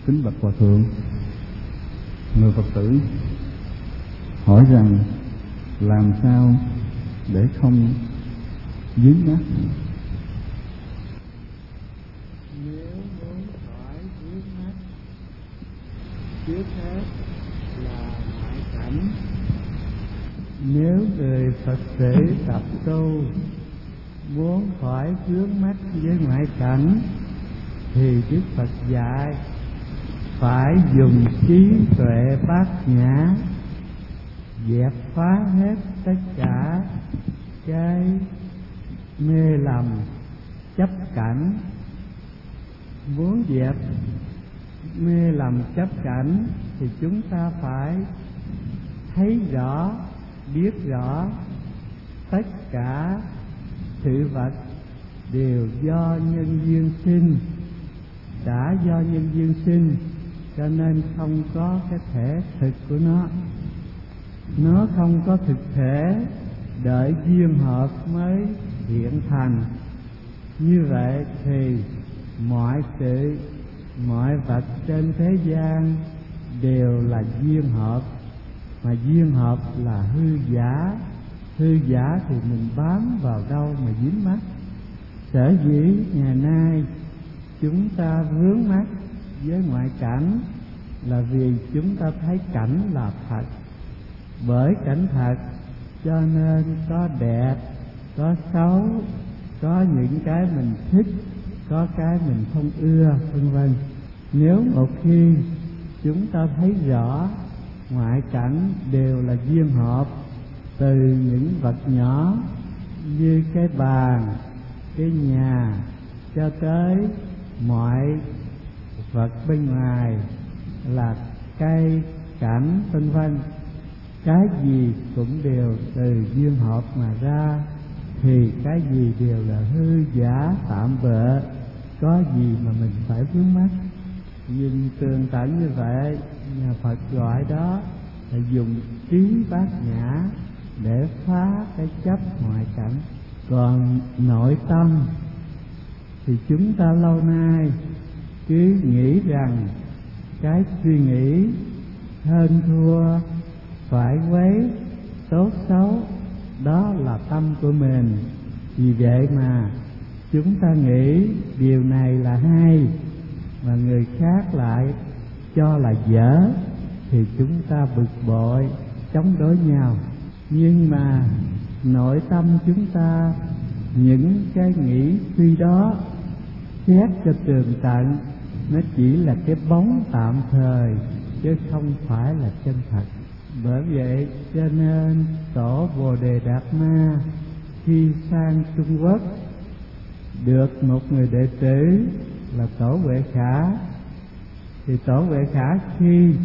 Kính bạch Hòa Thượng, người Phật tử hỏi rằng làm sao để không dính mắc? Nếu muốn khỏi vướng mắc, trước hết là ngoại cảnh. Nếu người Phật tử tập tu muốn khỏi vướng mắc với ngoại cảnh thì Đức Phật dạy phải dùng trí tuệ bát nhã dẹp phá hết tất cả cái mê lầm chấp cảnh. Muốn dẹp mê lầm chấp cảnh thì chúng ta phải thấy rõ, biết rõ tất cả sự vật đều do nhân duyên sinh. Đã do nhân duyên sinh cho nên không có cái thể thực của nó không có thực thể, đợi duyên hợp mới hiện thành. Như vậy thì mọi sự, mọi vật trên thế gian đều là duyên hợp, mà duyên hợp là hư giả. Hư giả thì mình bám vào đâu mà dính mắc. Sở dĩ ngày nay chúng ta vướng mắc với ngoại cảnh là vì chúng ta thấy cảnh là thật. Bởi cảnh thật cho nên có đẹp, có xấu, có những cái mình thích, có cái mình không ưa, vân vân. Nếu một khi chúng ta thấy rõ ngoại cảnh đều là duyên hợp, từ những vật nhỏ như cái bàn, cái nhà cho tới mọi vật bên ngoài là cây cảnh vân vân, cái gì cũng đều từ duyên hợp mà ra, thì cái gì đều là hư giả tạm bợ, có gì mà mình phải vướng mắc. Nhìn tường tận như vậy, nhà Phật gọi đó là dùng trí bát nhã để phá cái chấp ngoại cảnh. Còn nội tâm thì chúng ta lâu nay cứ nghĩ rằng cái suy nghĩ hơn thua, phải quấy, tốt xấu đó là tâm của mình. Vì vậy mà chúng ta nghĩ điều này là hay mà người khác lại cho là dở, thì chúng ta bực bội, chống đối nhau. Nhưng mà nội tâm chúng ta, những cái nghĩ suy đó xét cho tường tận, nó chỉ là cái bóng tạm thời chứ không phải là chân thật. Bởi vậy cho nên tổ Bồ Đề Đạt Ma khi sang Trung Quốc được một người đệ tử là tổ Huệ Khả, thì tổ Huệ Khả khi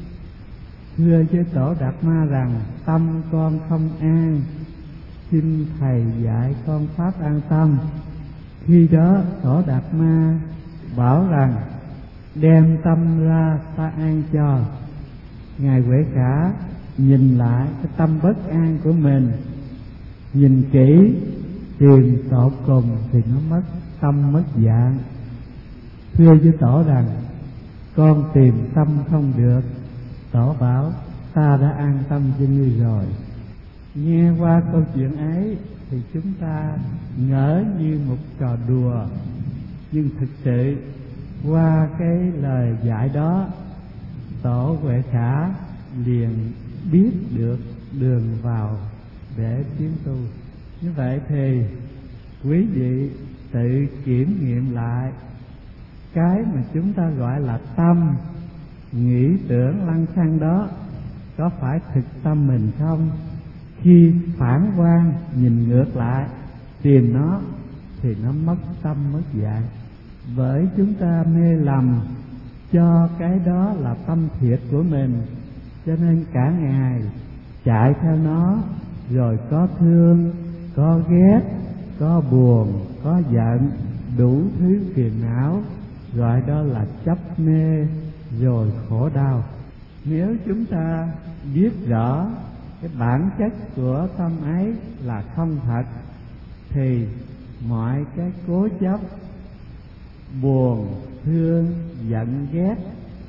thưa với tổ Đạt Ma rằng tâm con không an, xin thầy dạy con pháp an tâm. Khi đó tổ Đạt Ma bảo rằng đem tâm ra ta an cho. Ngài Huệ Khả nhìn lại cái tâm bất an của mình, nhìn kỹ tìm tột cùng thì nó mất tâm mất dạng. Thưa với tổ rằng con tìm tâm không được. Tổ bảo ta đã an tâm cho ngươi rồi. Nghe qua câu chuyện ấy thì chúng ta ngỡ như một trò đùa, nhưng thực sự qua cái lời dạy đó, tổ Huệ Khả liền biết được đường vào để tiến tu. Như vậy thì quý vị tự kiểm nghiệm lại cái mà chúng ta gọi là tâm, nghĩ tưởng lăng xăng đó có phải thực tâm mình không? Khi phản quan nhìn ngược lại tìm nó thì nó mất tâm mất dạng. Bởi chúng ta mê lầm cho cái đó là tâm thiệt của mình, cho nên cả ngày chạy theo nó, rồi có thương, có ghét, có buồn, có giận, đủ thứ phiền não, gọi đó là chấp mê rồi khổ đau. Nếu chúng ta biết rõ cái bản chất của tâm ấy là không thật, thì mọi cái cố chấp, buồn, thương, giận, ghét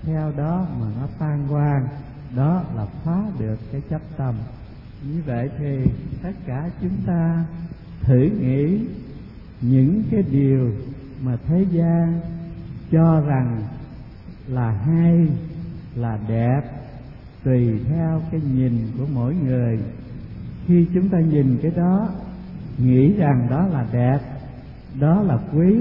theo đó mà nó tan quang, đó là phá được cái chấp tâm. Như vậy thì tất cả chúng ta thử nghĩ những cái điều mà thế gian cho rằng là hay, là đẹp, tùy theo cái nhìn của mỗi người. Khi chúng ta nhìn cái đó, nghĩ rằng đó là đẹp, đó là quý,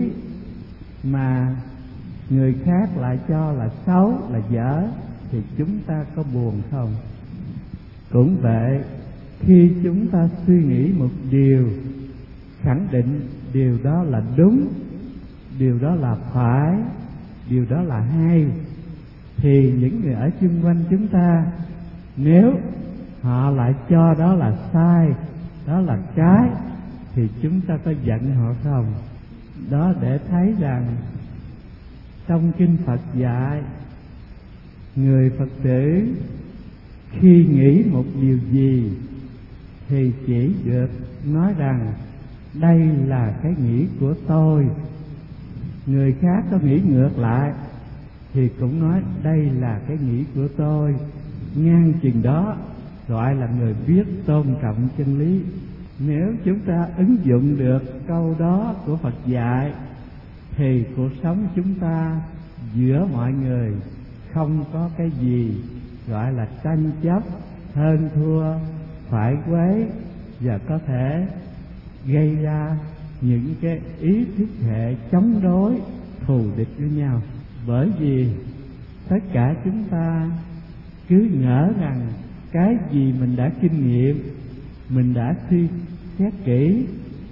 mà người khác lại cho là xấu, là dở, thì chúng ta có buồn không? Cũng vậy, khi chúng ta suy nghĩ một điều, khẳng định điều đó là đúng, điều đó là phải, điều đó là hay, thì những người ở xung quanh chúng ta, nếu họ lại cho đó là sai, đó là trái, thì chúng ta có giận họ không? Đó để thấy rằng trong kinh Phật dạy, người Phật tử khi nghĩ một điều gì thì chỉ được nói rằng đây là cái nghĩ của tôi. Người khác có nghĩ ngược lại thì cũng nói đây là cái nghĩ của tôi. Ngang chừng đó gọi là người biết tôn trọng chân lý. Nếu chúng ta ứng dụng được câu đó của Phật dạy thì cuộc sống chúng ta giữa mọi người không có cái gì gọi là tranh chấp, hơn thua, phải quấy, và có thể gây ra những cái ý thức hệ chống đối, thù địch với nhau. Bởi vì tất cả chúng ta cứ ngỡ rằng cái gì mình đã kinh nghiệm, mình đã suy xét kỹ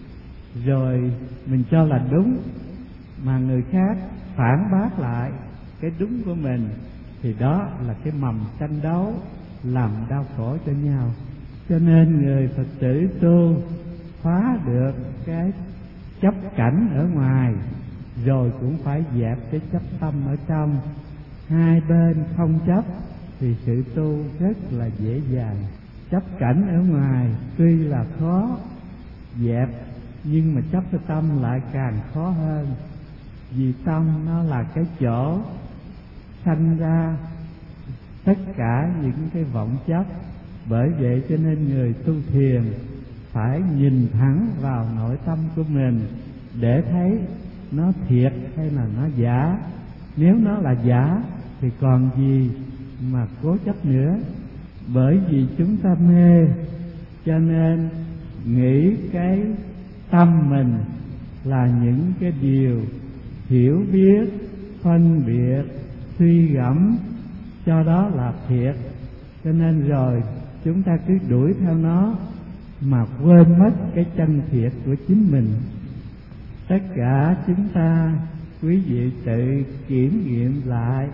rồi mình cho là đúng, mà người khác phản bác lại cái đúng của mình, thì đó là cái mầm tranh đấu làm đau khổ cho nhau. Cho nên người Phật tử tu phá được cái chấp cảnh ở ngoài, rồi cũng phải dẹp cái chấp tâm ở trong. Hai bên không chấp thì sự tu rất là dễ dàng. Chấp cảnh ở ngoài tuy là khó dẹp, nhưng mà chấp cái tâm lại càng khó hơn, vì tâm nó là cái chỗ sanh ra tất cả những cái vọng chấp. Bởi vậy cho nên người tu thiền phải nhìn thẳng vào nội tâm của mình để thấy nó thiệt hay là nó giả. Nếu nó là giả thì còn gì mà cố chấp nữa. Bởi vì chúng ta mê, cho nên nghĩ cái tâm mình là những cái điều hiểu biết, phân biệt, suy gẫm, cho đó là thiệt. Cho nên rồi chúng ta cứ đuổi theo nó mà quên mất cái chân thiệt của chính mình. Tất cả chúng ta, quý vị tự kiểm nghiệm lại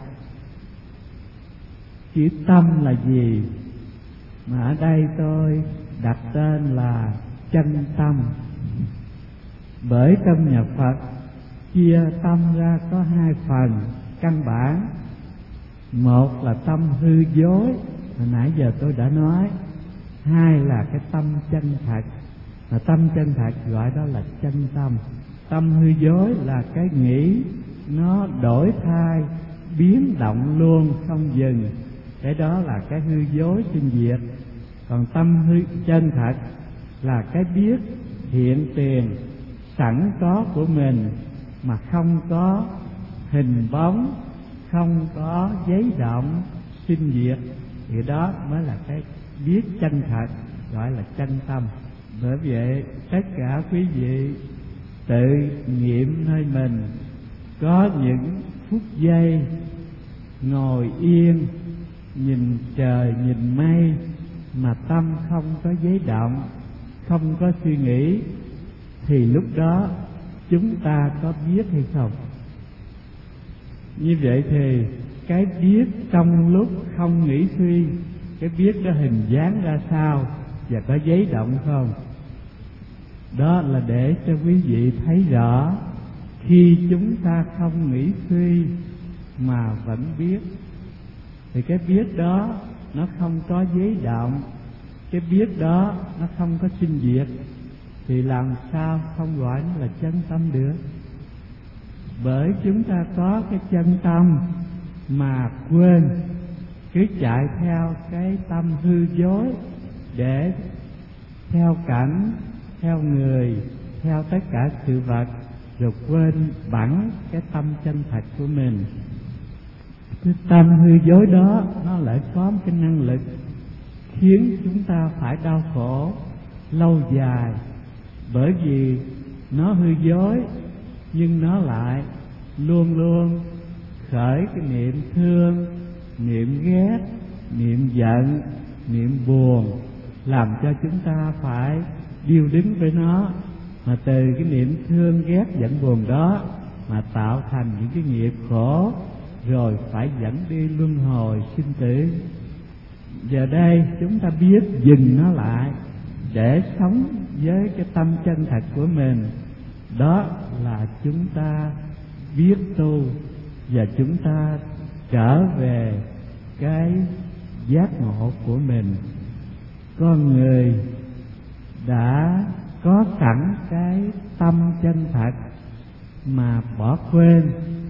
chữ tâm là gì, mà ở đây tôi đặt tên là chân tâm. Bởi trong nhà Phật chia tâm ra có hai phần căn bản. Một là tâm hư dối, hồi nãy giờ tôi đã nói. Hai là cái tâm chân thật, mà tâm chân thật gọi đó là chân tâm. Tâm hư dối là cái nghĩ nó đổi thay, biến động luôn không dừng, cái đó là cái hư dối sinh diệt. Còn tâm hư chân thật là cái biết hiện tiền sẵn có của mình, mà không có hình bóng, không có giấy động sinh diệt, thì đó mới là cái biết chân thật, gọi là chân tâm. Bởi vậy tất cả quý vị tự nghiệm nơi mình, có những phút giây ngồi yên nhìn trời nhìn mây mà tâm không có giấy động, không có suy nghĩ, thì lúc đó chúng ta có biết hay không? Như vậy thì cái biết trong lúc không nghĩ suy, cái biết đó hình dáng ra sao và có giấy động không? Đó là để cho quý vị thấy rõ, khi chúng ta không nghĩ suy mà vẫn biết, thì cái biết đó nó không có giấy động, cái biết đó nó không có sinh diệt, thì làm sao không gọi nó là chân tâm được? Bởi chúng ta có cái chân tâm mà quên, cứ chạy theo cái tâm hư dối để theo cảnh, theo người, theo tất cả sự vật, rồi quên bẵng cái tâm chân thật của mình. Cái tâm hư dối đó nó lại có một cái năng lực khiến chúng ta phải đau khổ lâu dài, bởi vì nó hư dối nhưng nó lại luôn luôn khởi cái niệm thương, niệm ghét, niệm giận, niệm buồn, làm cho chúng ta phải điêu đứng với nó. Mà từ cái niệm thương ghét giận buồn đó mà tạo thành những cái nghiệp khổ, rồi phải dẫn đi luân hồi sinh tử. Giờ đây chúng ta biết dừng nó lại để sống với cái tâm chân thật của mình. Đó là chúng ta biết tu và chúng ta trở về cái giác ngộ của mình. Con người đã có sẵn cái tâm chân thật mà bỏ quên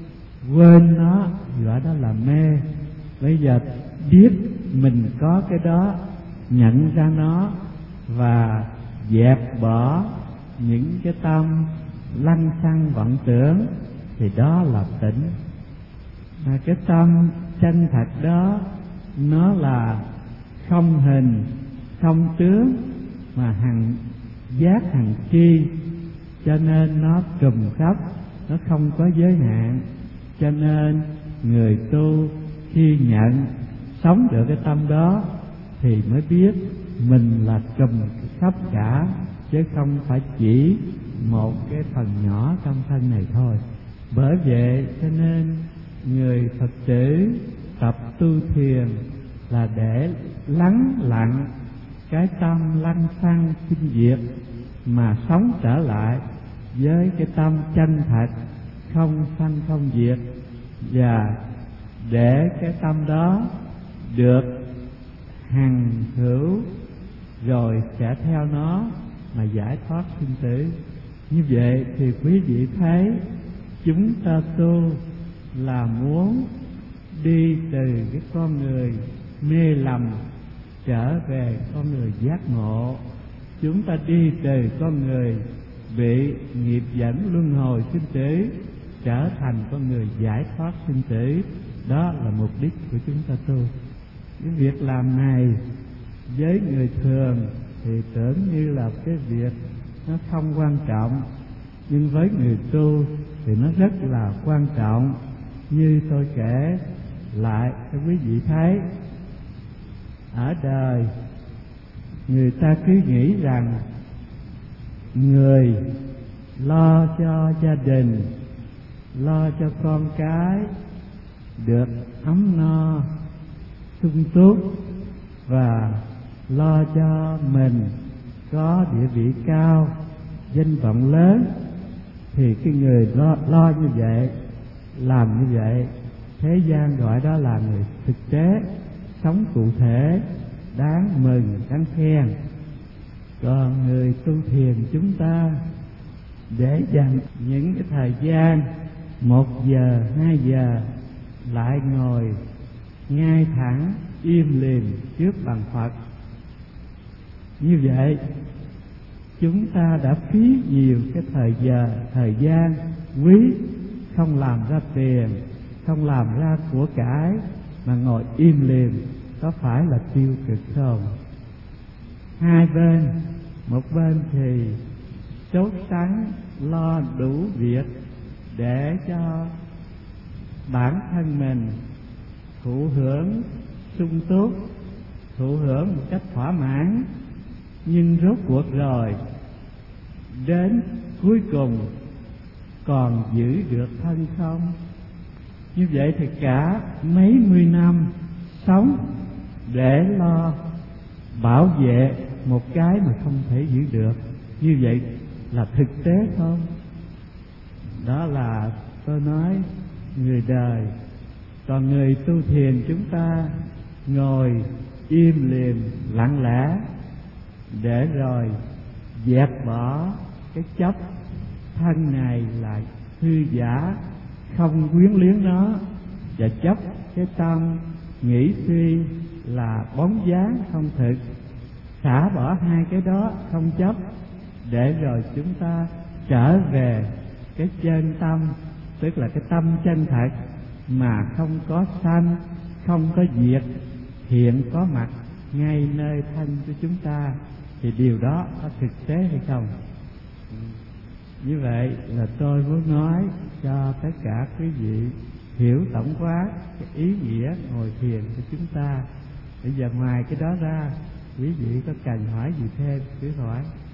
nó, gọi đó là mê. Bây giờ biết mình có cái đó, nhận ra nó và dẹp bỏ những cái tâm lăng xăng vọng tưởng, thì đó là tỉnh. Mà cái tâm chân thật đó nó là không hình không tướng mà hằng giác hằng chi, cho nên nó trùm khắp, nó không có giới hạn. Cho nên người tu khi nhận sống được cái tâm đó thì mới biết mình là trùm khắp cả, chứ không phải chỉ một cái phần nhỏ trong thân này thôi. Bởi vậy cho nên người Phật tử tập tu thiền là để lắng lặng cái tâm lăng xăng sinh diệt, mà sống trở lại với cái tâm chân thật không sanh không diệt, và để cái tâm đó được hằng hữu, rồi sẽ theo nó mà giải thoát sinh tử. Như vậy thì quý vị thấy chúng ta tu là muốn đi từ cái con người mê lầm trở về con người giác ngộ. Chúng ta đi từ con người bị nghiệp dẫn luân hồi sinh tử trở thành con người giải thoát sinh tử. Đó là mục đích của chúng ta tu. Cái việc làm này với người thường thì tưởng như là cái việc nó không quan trọng, nhưng với người tu thì nó rất là quan trọng. Như tôi kể lại cho quý vị thấy, ở đời người ta cứ nghĩ rằng người lo cho gia đình, lo cho con cái được ấm no sung túc, và lo cho mình có địa vị cao, danh vọng lớn, thì cái người lo như vậy, làm như vậy, thế gian gọi đó là người thực tế, sống cụ thể, đáng mừng, đáng khen. Còn người tu thiền chúng ta để dành những cái thời gian 1 giờ, 2 giờ lại ngồi ngay thẳng im lìm trước bàn Phật. Như vậy chúng ta đã phí nhiều cái thời gian quý, không làm ra tiền, không làm ra của cải, mà ngồi im lìm, có phải là tiêu cực không? Hai bên, một bên thì sốt sắng lo đủ việc để cho bản thân mình thụ hưởng sung túc, thụ hưởng một cách thỏa mãn, nhưng rốt cuộc rồi đến cuối cùng còn giữ được thân không? Như vậy thì cả mấy mươi năm sống để lo bảo vệ một cái mà không thể giữ được, như vậy là thực tế không? Đó là tôi nói người đời. Còn người tu thiền chúng ta ngồi im lìm lặng lẽ để rồi dẹp bỏ cái chấp thân này là hư giả, không quyến luyến nó, và chấp cái tâm nghĩ suy là bóng dáng không thực, xả bỏ hai cái đó không chấp, để rồi chúng ta trở về cái chân tâm, tức là cái tâm chân thật mà không có sanh, không có diệt, hiện có mặt ngay nơi thân của chúng ta. Thì điều đó có thực tế hay không? Như vậy là tôi muốn nói cho tất cả quý vị hiểu tổng quát cái ý nghĩa ngồi thiền của chúng ta. Bây giờ ngoài cái đó ra, quý vị có cần hỏi gì thêm cứ hỏi.